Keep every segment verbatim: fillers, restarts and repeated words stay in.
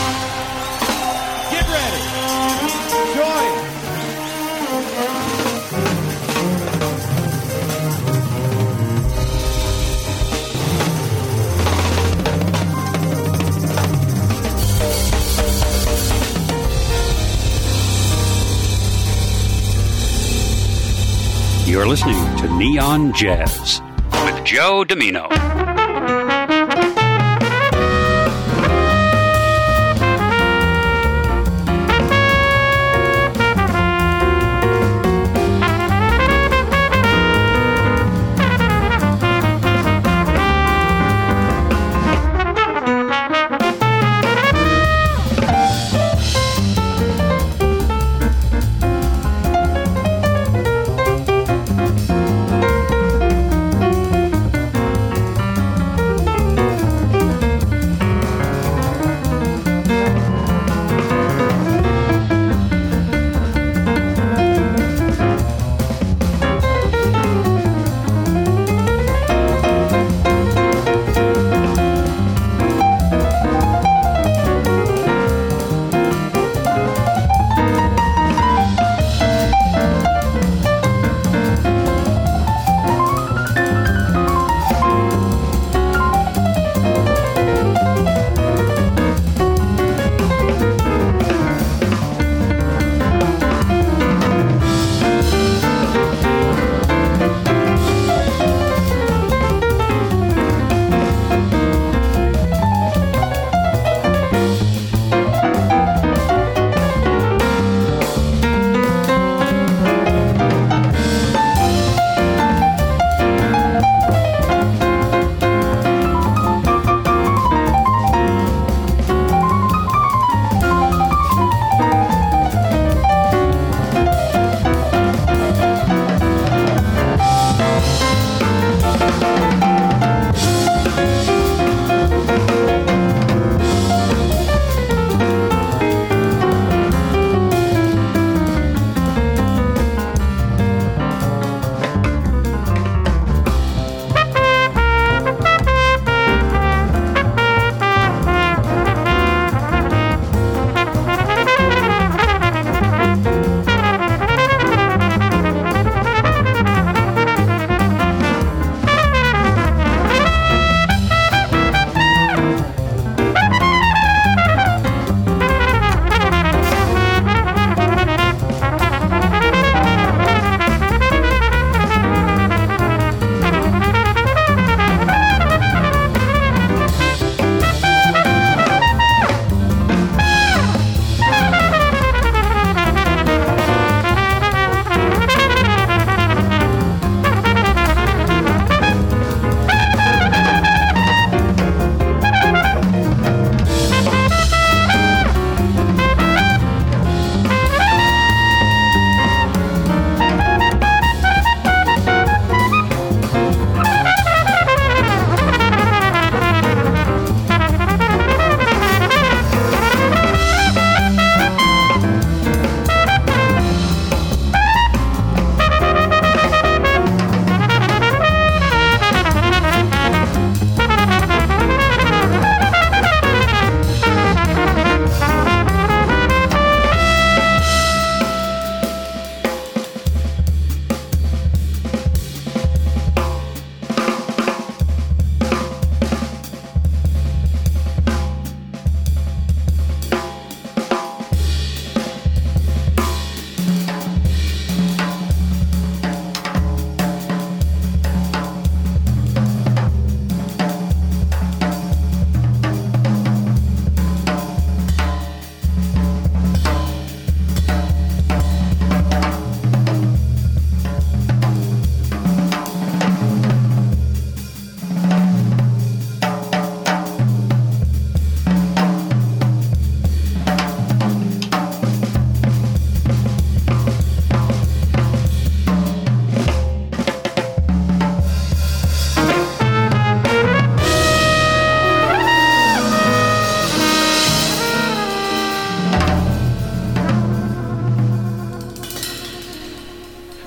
Get ready. Join. You're listening to Neon Jazz with Joe Domino.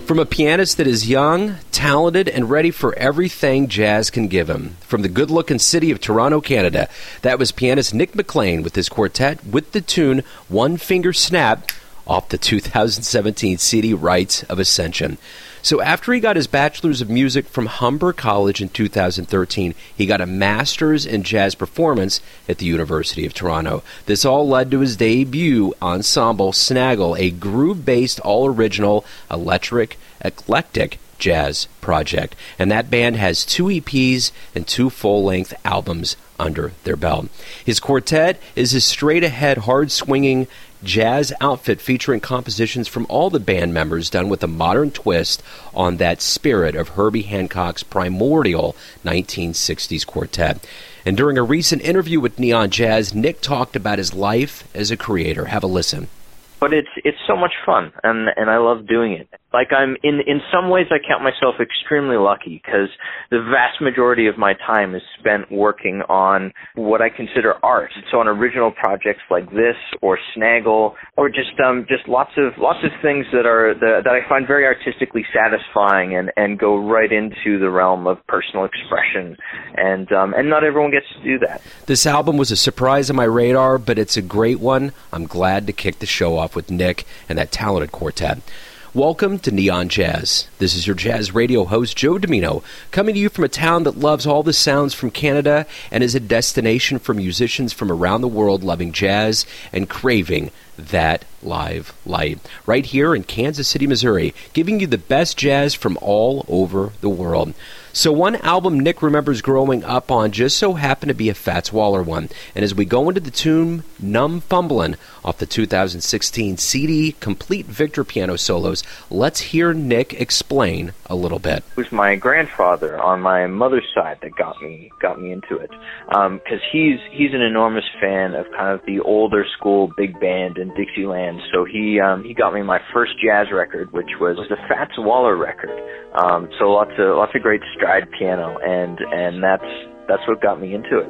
From a pianist that is young, talented, and ready for everything jazz can give him. From the good-looking city of Toronto, Canada, that was pianist Nick McLean with his quartet with the tune One Finger Snap off the two thousand seventeen C D Rites of Ascension. So after he got his Bachelor's of Music from Humber College in two thousand thirteen, he got a Master's in Jazz Performance at the University of Toronto. This all led to his debut ensemble, Snaggle, a groove-based, all-original, electric, eclectic jazz project. And that band has two E Ps and two full-length albums under their belt. His quartet is his straight-ahead, hard-swinging jazz outfit featuring compositions from all the band members done with a modern twist on that spirit of Herbie Hancock's primordial nineteen sixties quartet. And during a recent interview with Neon Jazz, Nick talked about his life as a creator. Have a listen. But it's it's so much fun, and and I love doing it. Like I'm in in some ways, I count myself extremely lucky because the vast majority of my time is spent working on what I consider art. So on original projects like this, or Snaggle, or just um just lots of lots of things that are the, that I find very artistically satisfying and, and go right into the realm of personal expression. And um and not everyone gets to do that. This album was a surprise on my radar, but it's a great one. I'm glad to kick the show off with Nick and that talented quartet. Welcome to Neon Jazz. This is your jazz radio host, Joe Domino, coming to you from a town that loves all the sounds from Canada and is a destination for musicians from around the world loving jazz and craving that live light. Right here in Kansas City, Missouri, giving you the best jazz from all over the world. So one album Nick remembers growing up on just so happened to be a Fats Waller one. And as we go into the tune Numb Fumblin' off the two thousand sixteen C D Complete Victor Piano Solos, let's hear Nick explain a little bit. It was my grandfather on my mother's side that got me got me into it, because um, he's he's an enormous fan of kind of the older school big band and Dixieland. So he um, he got me my first jazz record, which was the Fats Waller record. Um, so lots of lots of great stride piano, and and that's that's what got me into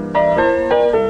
it.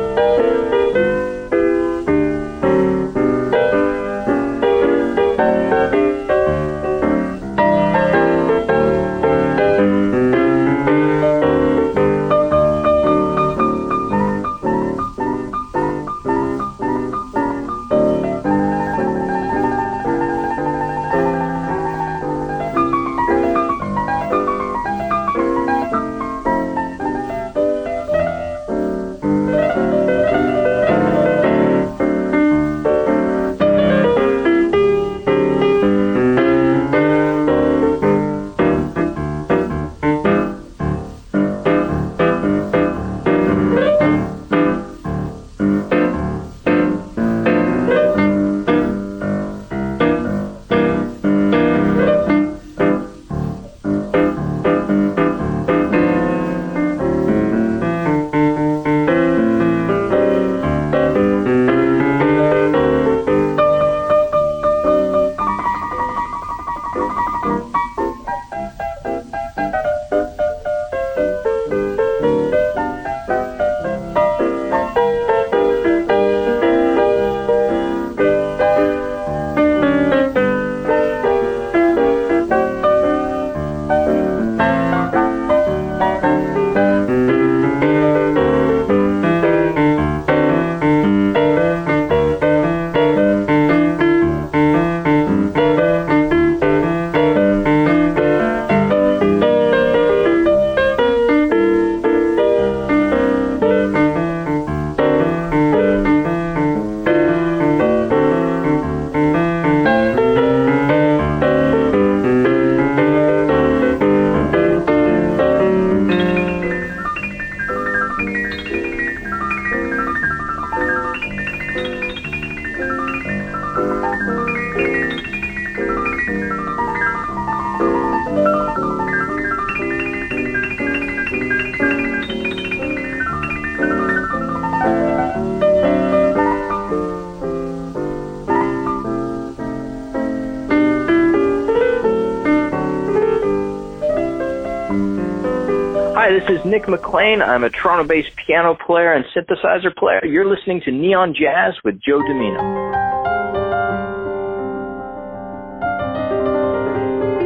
Hi, this is Nick McLean. I'm a Toronto-based piano player and synthesizer player. You're listening to Neon Jazz with Joe Domino.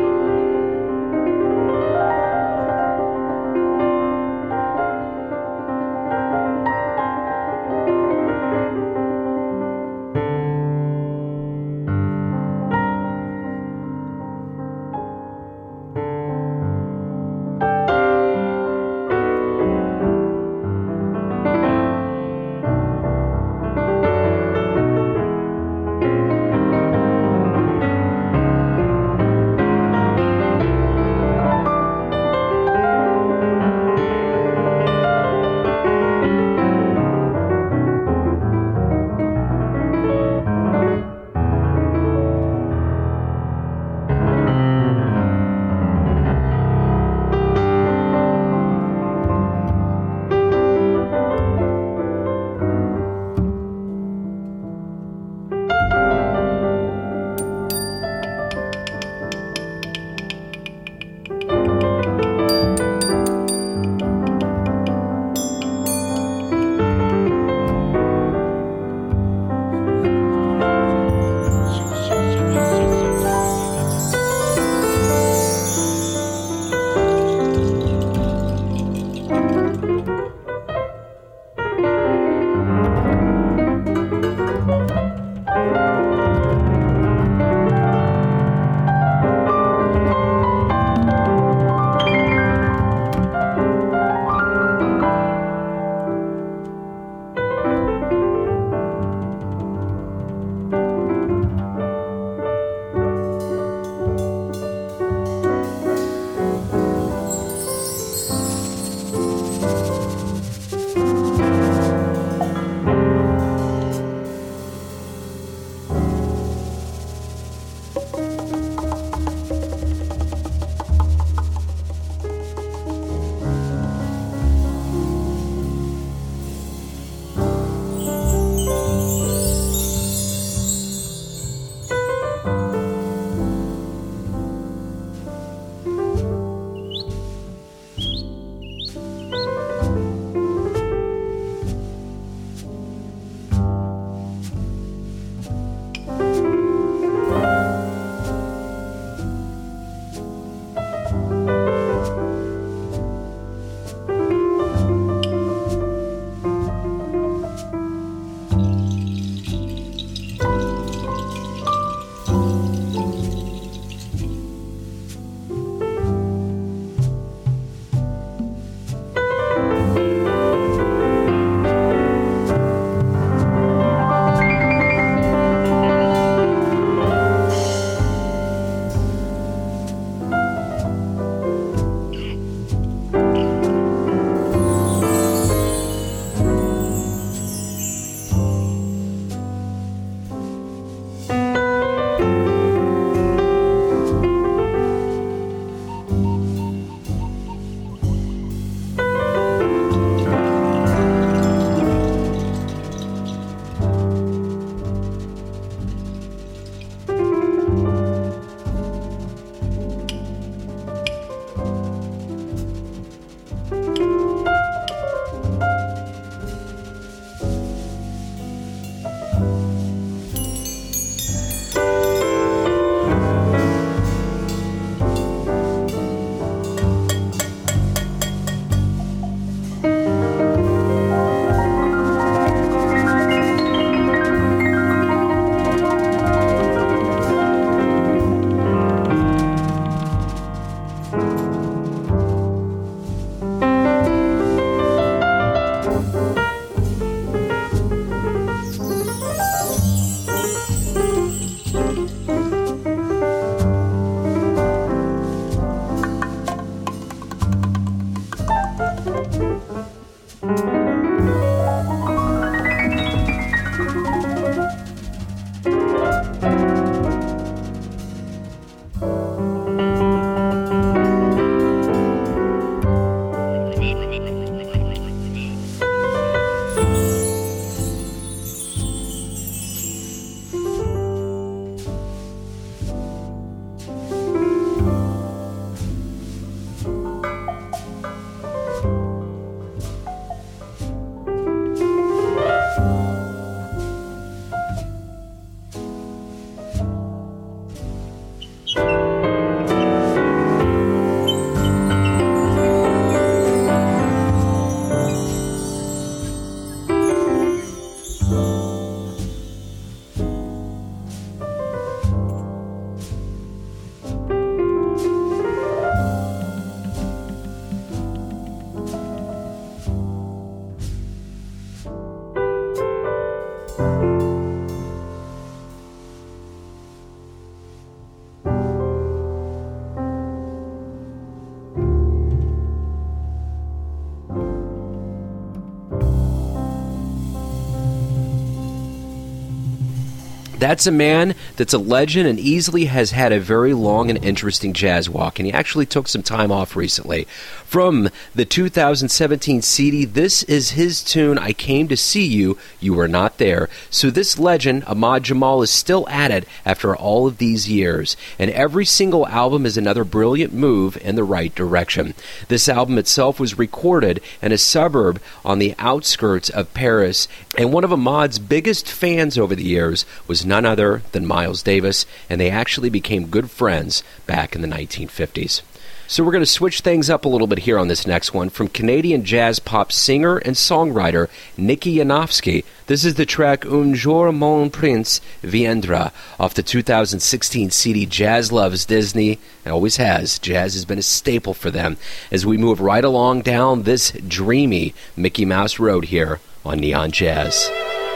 That's a man that's a legend and easily has had a very long and interesting jazz walk, and he actually took some time off recently. From the two thousand seventeen C D, this is his tune, I Came to See You, You Were Not There. So this legend, Ahmad Jamal, is still at it after all of these years, and every single album is another brilliant move in the right direction. This album itself was recorded in a suburb on the outskirts of Paris, and one of Ahmad's biggest fans over the years was none other than Miles Davis, and they actually became good friends back in the nineteen fifties. So we're going to switch things up a little bit here on this next one. From Canadian jazz pop singer and songwriter Nicky Yanofsky, this is the track Un jour mon prince viendra off the two thousand sixteen C D Jazz Loves Disney. It always has. Jazz has been a staple for them as we move right along down this dreamy Mickey Mouse road here on Neon Jazz.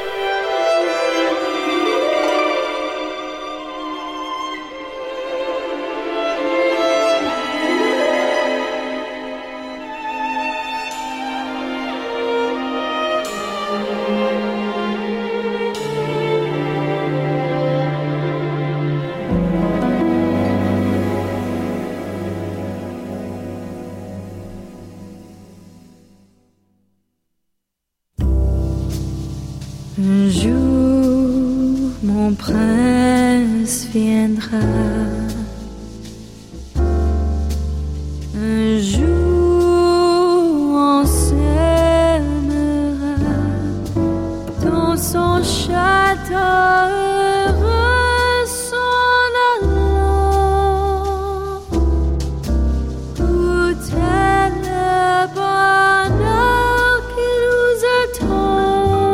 Un jour, mon prince viendra. Un jour, on s'aimera dans son château heureux, son allant. Tout est le bonheur qui nous attend.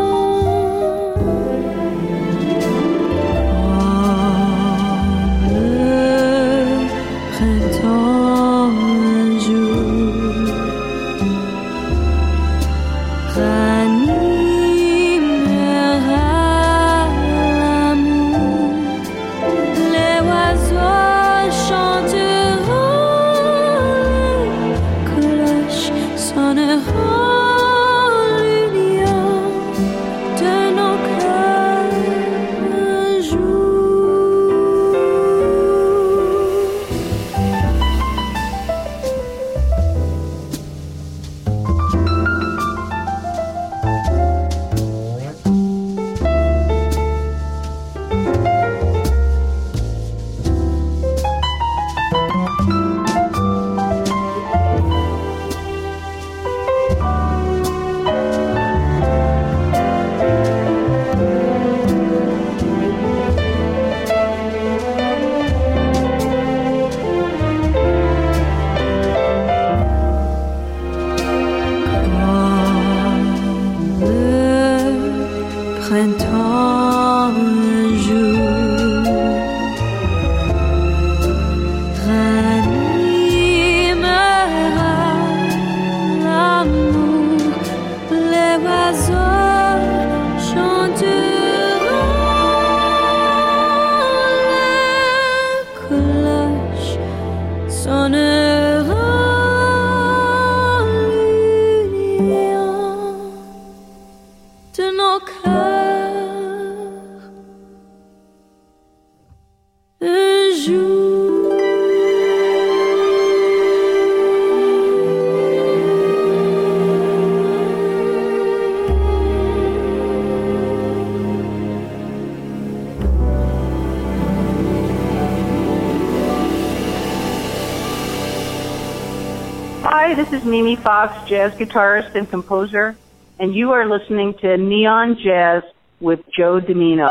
Hi, this is Mimi Fox, jazz guitarist and composer, and you are listening to Neon Jazz with Joe Domino.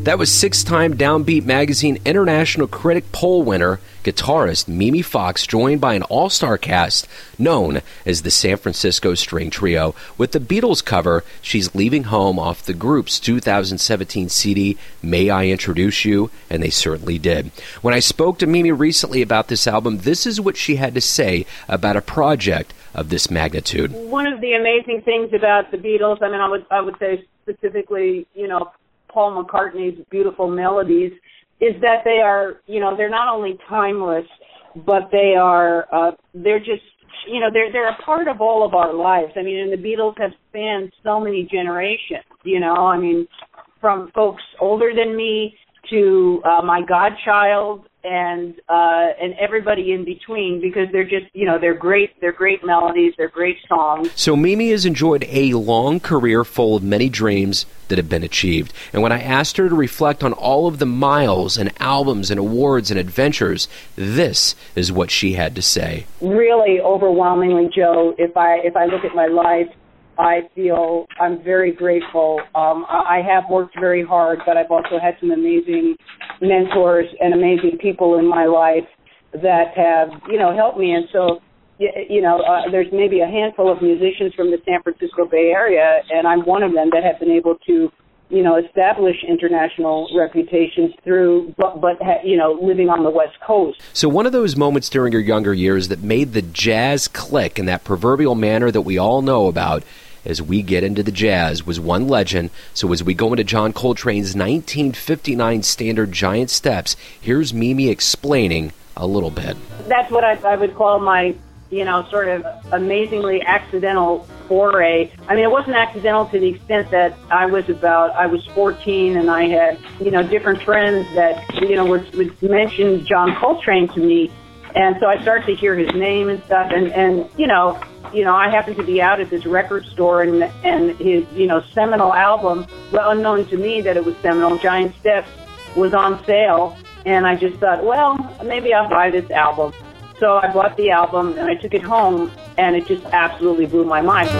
That was six-time Downbeat Magazine International Critic Poll winner, guitarist Mimi Fox, joined by an all-star cast known as the San Francisco String Trio. With the Beatles cover, She's Leaving Home, off the group's two thousand seventeen C D, May I Introduce You? And they certainly did. When I spoke to Mimi recently about this album, this is what she had to say about a project of this magnitude. One of the amazing things about the Beatles, I mean, I would I would say specifically, you know, Paul McCartney's beautiful melodies, is that they are, you know, they're not only timeless, but they are, uh, they're just, you know, they're they're a part of all of our lives. I mean, and the Beatles have spanned so many generations, you know, I mean, from folks older than me to uh, my godchild and uh, and everybody in between, because they're just, you know, they're great, they're great melodies, they're great songs. So Mimi has enjoyed a long career full of many dreams that have been achieved. And when I asked her to reflect on all of the miles and albums and awards and adventures, this is what she had to say. Really overwhelmingly, Joe, if I if I look at my life, I feel I'm very grateful. Um, I have worked very hard, but I've also had some amazing mentors and amazing people in my life that have, you know, helped me. And so, you know, uh, there's maybe a handful of musicians from the San Francisco Bay Area, and I'm one of them, that have been able to, you know, establish international reputations through, but, but you know, living on the West Coast. So one of those moments during your younger years that made the jazz click in that proverbial manner that we all know about as we get into the jazz was one legend. So as we go into John Coltrane's nineteen fifty-nine standard Giant Steps, here's Mimi explaining a little bit. That's what I, I would call my, you know, sort of amazingly accidental foray. I mean, it wasn't accidental to the extent that I was about, I was fourteen and I had, you know, different friends that, you know, would, would mention John Coltrane to me. And so I started to hear his name and stuff. And, and you know, you know, I happened to be out at this record store, and and his, you know, seminal album, well, unknown to me that it was seminal, Giant Steps, was on sale. And I just thought, well, maybe I'll buy this album. So I bought the album and I took it home, and it just absolutely blew my mind.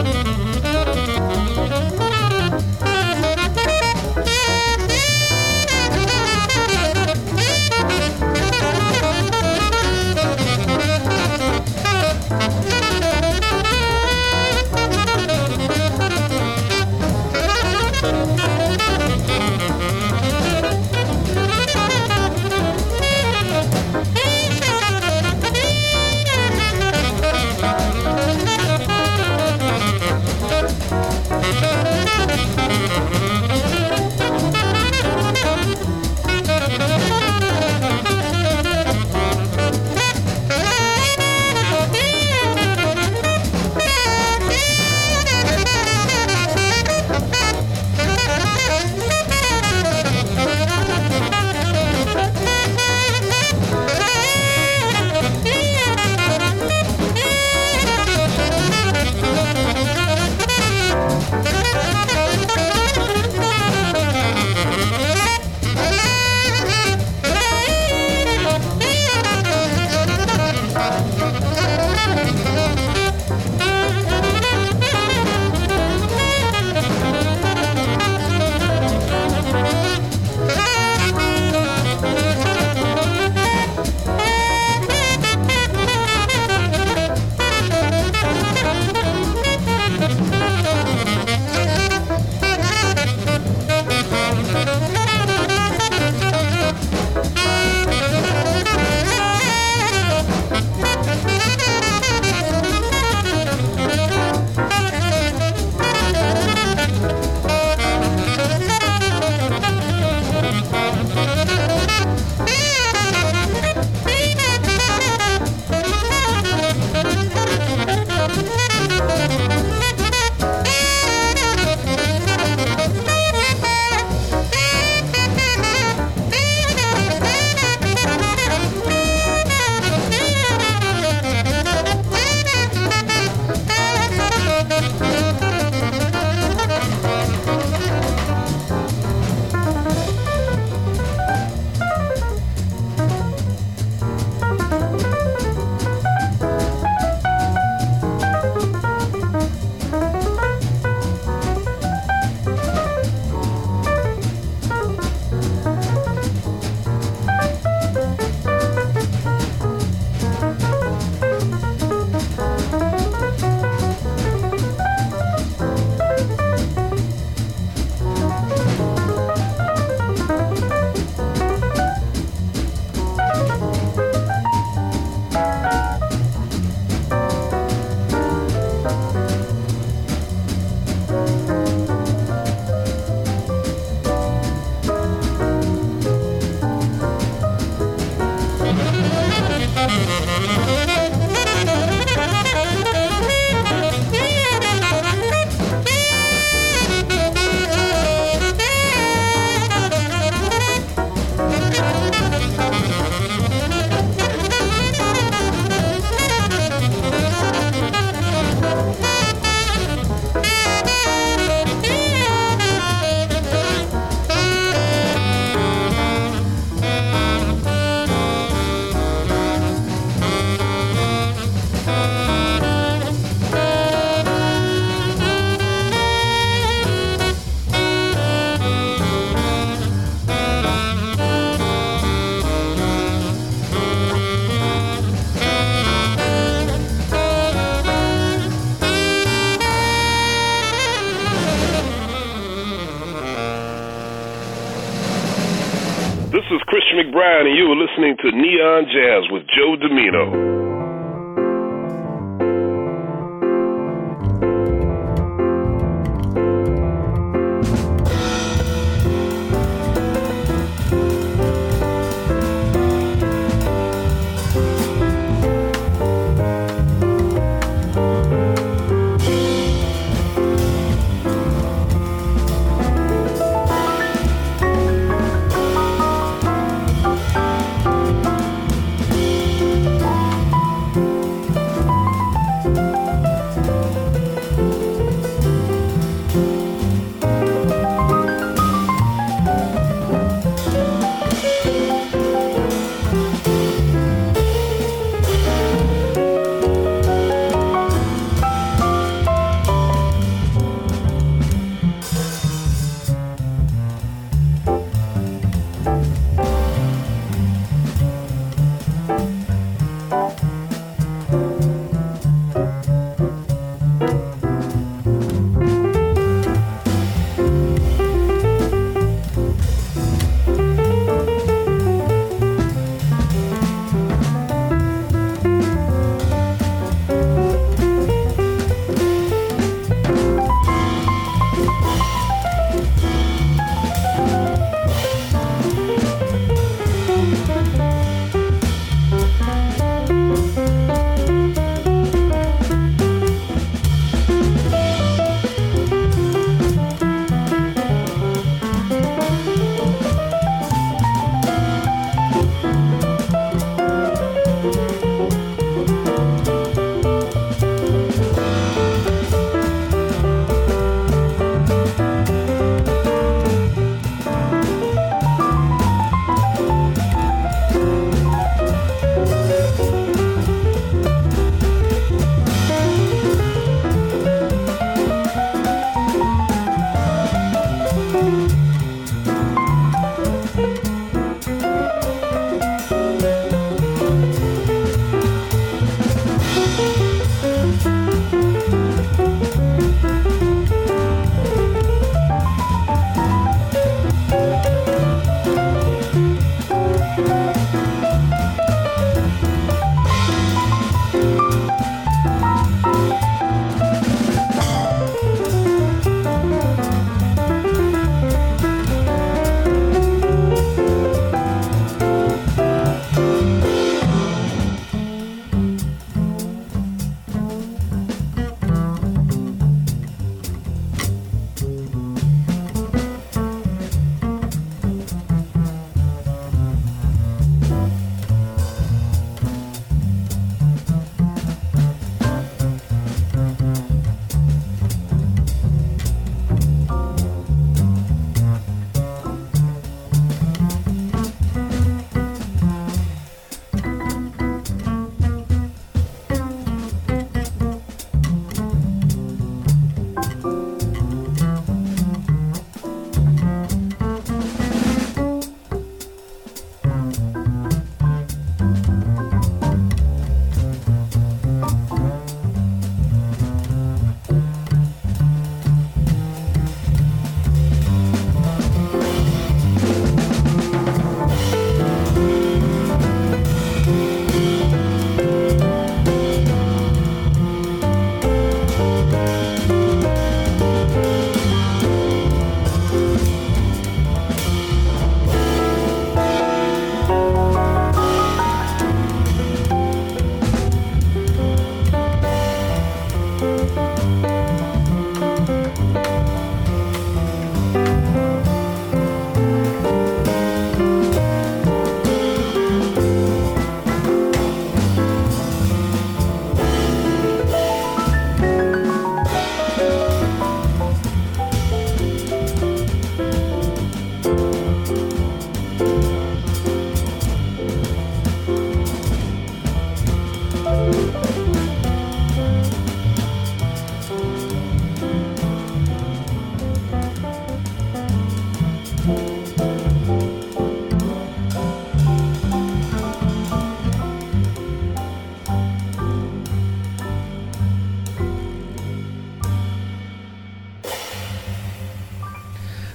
McBride, and you are listening to Neon Jazz with Joe Domino.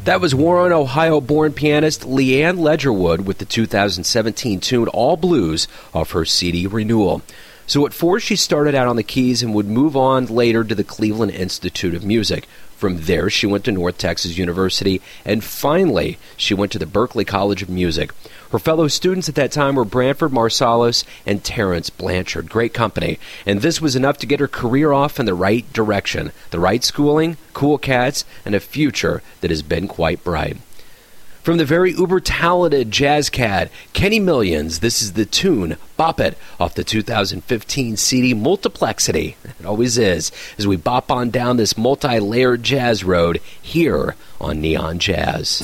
That was Warren, Ohio-born pianist Leanne Ledgerwood with the two thousand seventeen tune All Blues off her C D Renewal. So at four, she started out on the keys and would move on later to the Cleveland Institute of Music. From there, she went to North Texas University, and finally, she went to the Berklee College of Music. Her fellow students at that time were Branford Marsalis and Terrence Blanchard. Great company. And this was enough to get her career off in the right direction. The right schooling, cool cats, and a future that has been quite bright. From the very uber-talented jazz cat, Kenny Millions, this is the tune, Bop It, off the two thousand fifteen C D Multiplexity. It always is, as we bop on down this multi-layered jazz road here on Neon Jazz.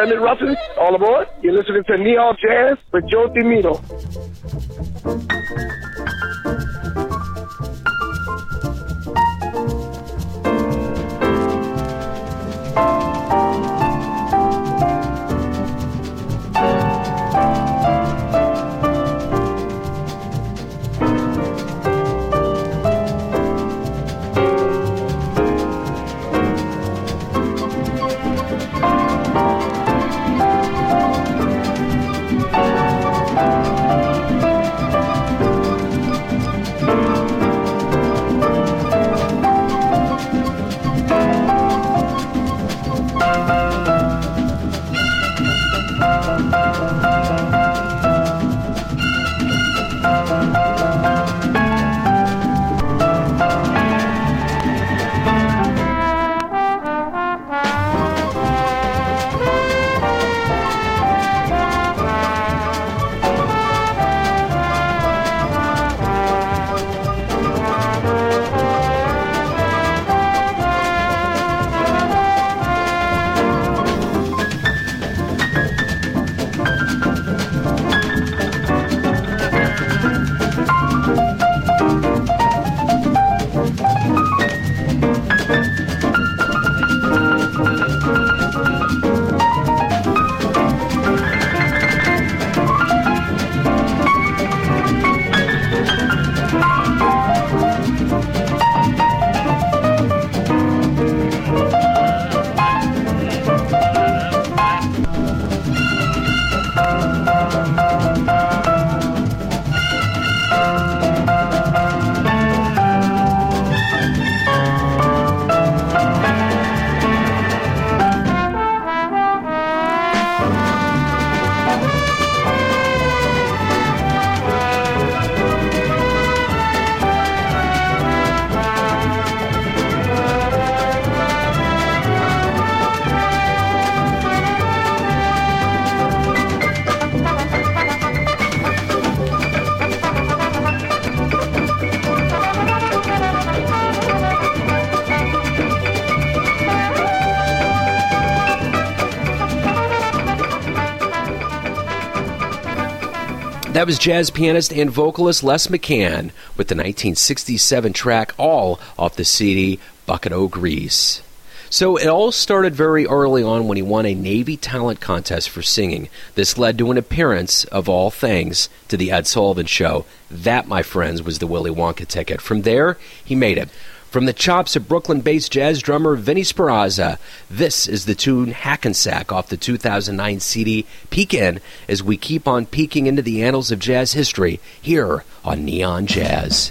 Brendan Ruffin. All aboard. You're listening to Neon Jazz with Joe DiMino. That was jazz pianist and vocalist Les McCann with the nineteen sixty-seven track, all off the C D Bucket O' Grease. So it all started very early on when he won a Navy talent contest for singing. This led to an appearance, of all things, to the Ed Sullivan Show. That, my friends, was the Willy Wonka ticket. From there, he made it. From the chops of Brooklyn-based jazz drummer Vinnie Speranza, this is the tune Hackensack off the two thousand nine C D Peek In, as we keep on peeking into the annals of jazz history here on Neon Jazz.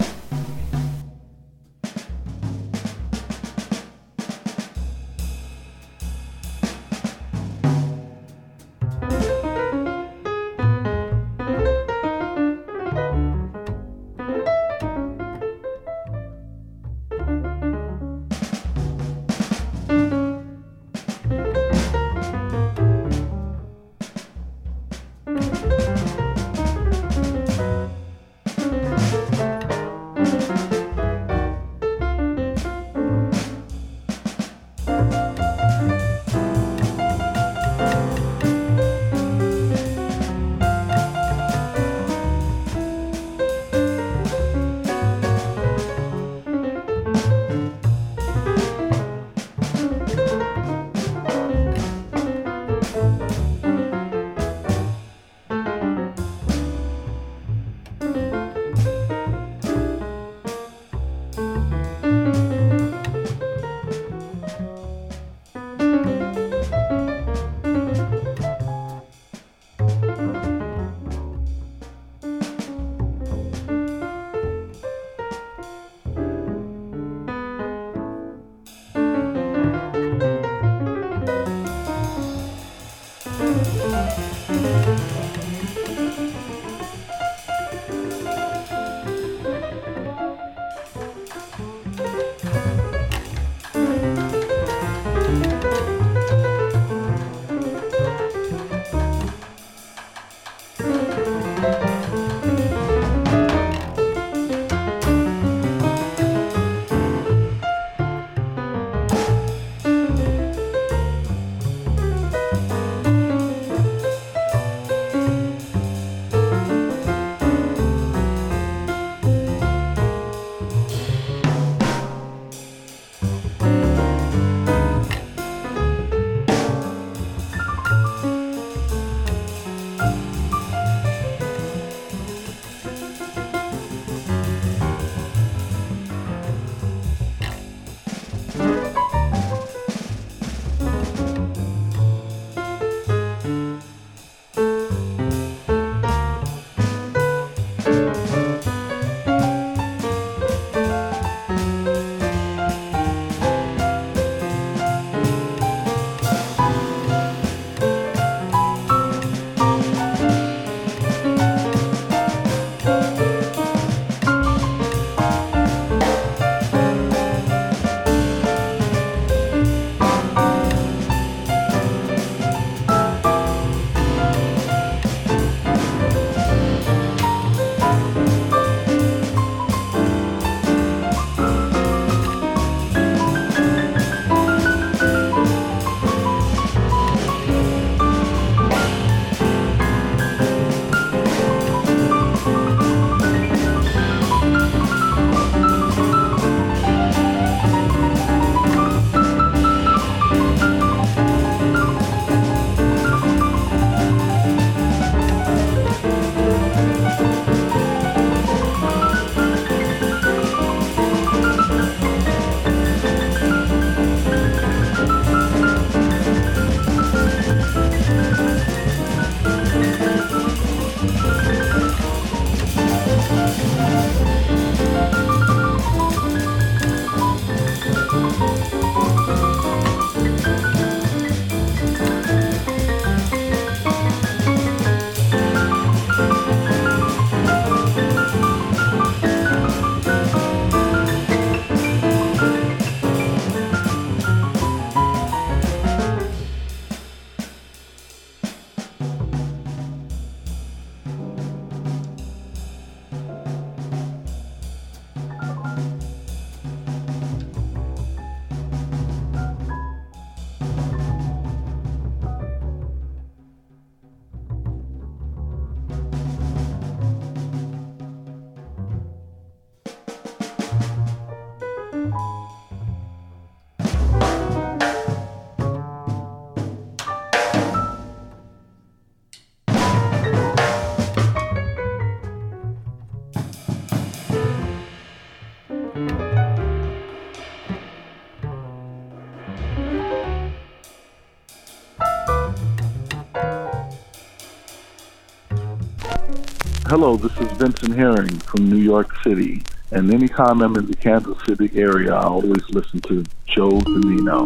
Hello, this is Vincent Herring from New York City. And anytime I'm in the Kansas City area, I always listen to Joe Domino.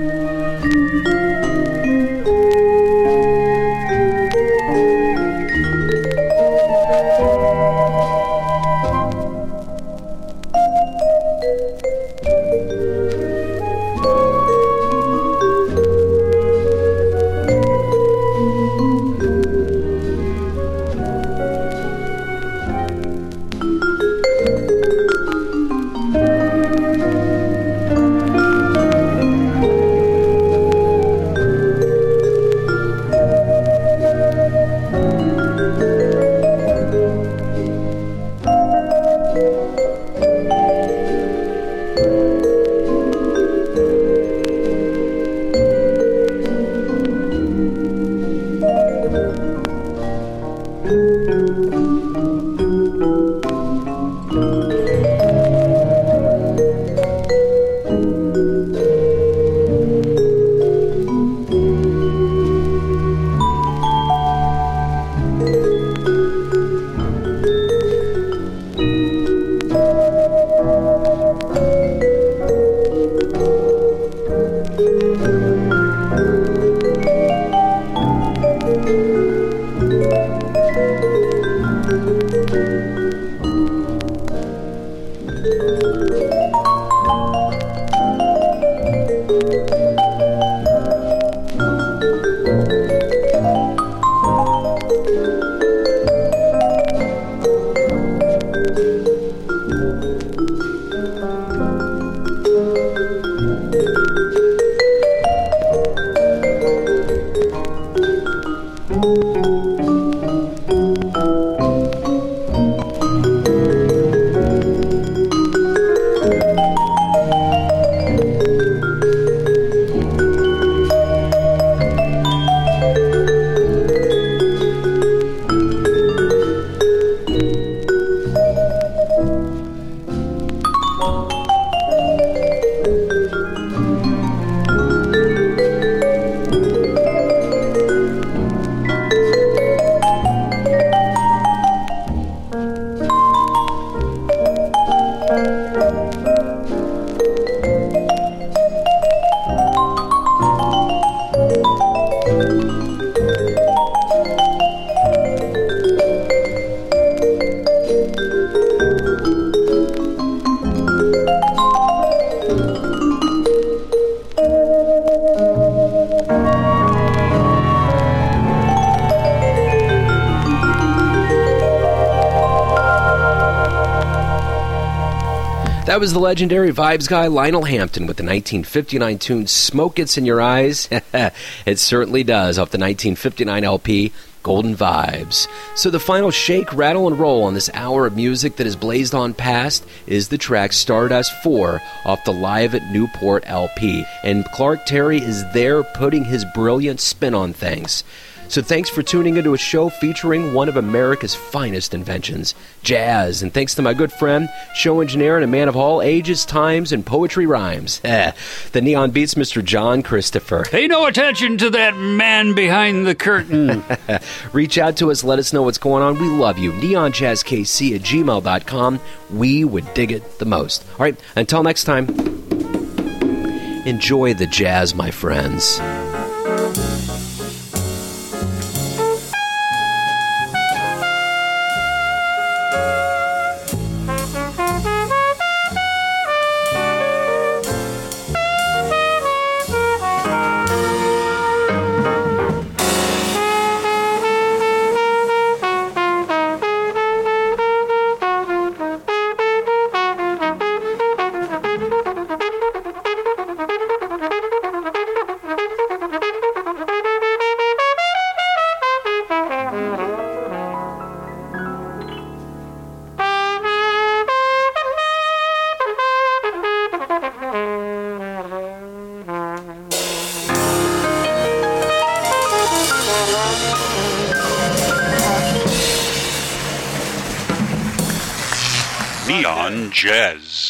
That was the legendary vibes guy Lionel Hampton with the nineteen fifty-nine tune Smoke Gets in Your Eyes. It certainly does, off the nineteen fifty-nine L P Golden Vibes. So the final shake, rattle, and roll on this hour of music that has blazed on past is the track Stardust four off the Live at Newport L P. And Clark Terry is there putting his brilliant spin on things. So thanks for tuning into a show featuring one of America's finest inventions, jazz. And thanks to my good friend, show engineer, and a man of all ages, times, and poetry rhymes, the Neon Beats, Mister John Christopher. Pay no attention to that man behind the curtain. Reach out to us, let us know what's going on. We love you. neon jazz k c at gmail dot com. We would dig it the most. All right, until next time, enjoy the jazz, my friends. Neon Jazz.